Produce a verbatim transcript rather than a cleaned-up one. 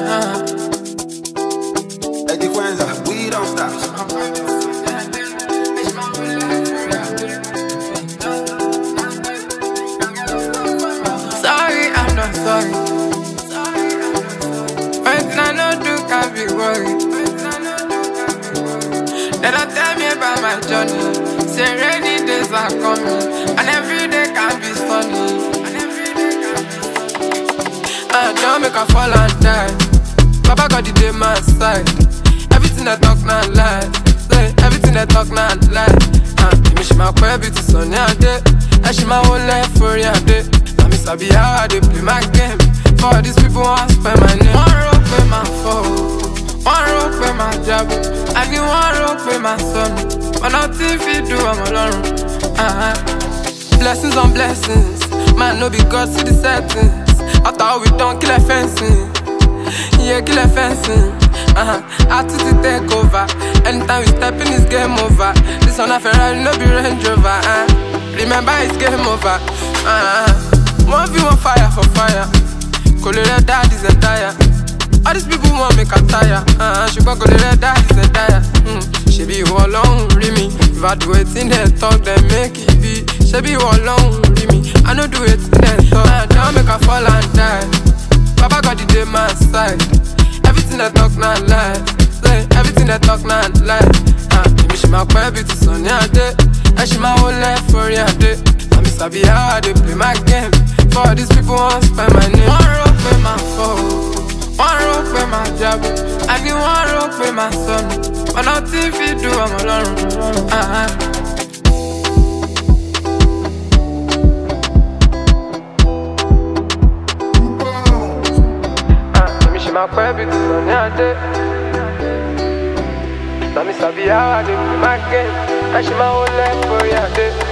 Eddie Quenza, we don't stop. Sorry, I'm not sorry. First I know do can't be worried. They don't tell me about my journey. Say rainy days are coming, and every day can be sunny. I don't make a fall and die. Papa got the day my side. Everything I talk now lie. Say everything I talk now lie. Ah, me she my baby to sunny a day, and she my whole life for a day. I miss I be how I dey play my game. For these people want spend my name. One rope with my phone, one rope with my job. I need one rope with my son. But nothing fit do I'm alone. Uh-huh. Blessings on blessings. Man no be God see the settings. After all we done kill a fencing. Yeah, kill a fencing. Uh-huh. Attitude take over. Anytime we step in, it's game over. This one a Ferrari, no be Range Rover. Uh. Remember, it's game over. Uh-huh. One view on fire for fire. Colorado daddy's a tire. All these people want make a tire. Uh-huh. She got Colorado daddy's a tire. Mm. She be all alone, read me. If I do it in their talk, then make it be. She be all alone, read me. I know do it in their talk. Uh, don't make her fall and die. Papa got the day my side. Everything I talk now lie. Say everything I talk now lie. Uh, me she my baby to sunny a day, and she my whole life for a day. I miss I be how I dey play my game. For these people want spend my name. One rope with my phone, one rope with my job. I need one rope with my son. But nothing fit do I'm alone. Uh-huh. My baby to sunny a day. Now me sabi how I dey play my game, and she my whole life for a day.